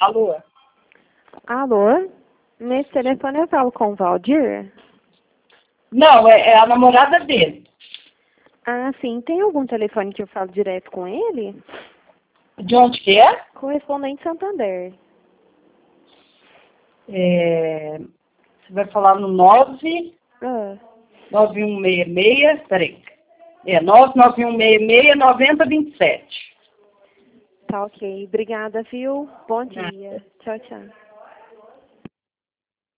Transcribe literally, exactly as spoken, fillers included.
Alô? Alô? Nesse telefone eu falo com o Valdir? Não, é, é a namorada dele. Ah, sim. Tem algum telefone que eu falo direto com ele? De onde que é? Correspondente Santander. É, você vai falar no nove Ah, nove um seis seis, peraí. É nove nove um seis seis, nove zero dois sete. tá ok. Obrigada, viu? Bom Nada. dia. Tchau, tchau.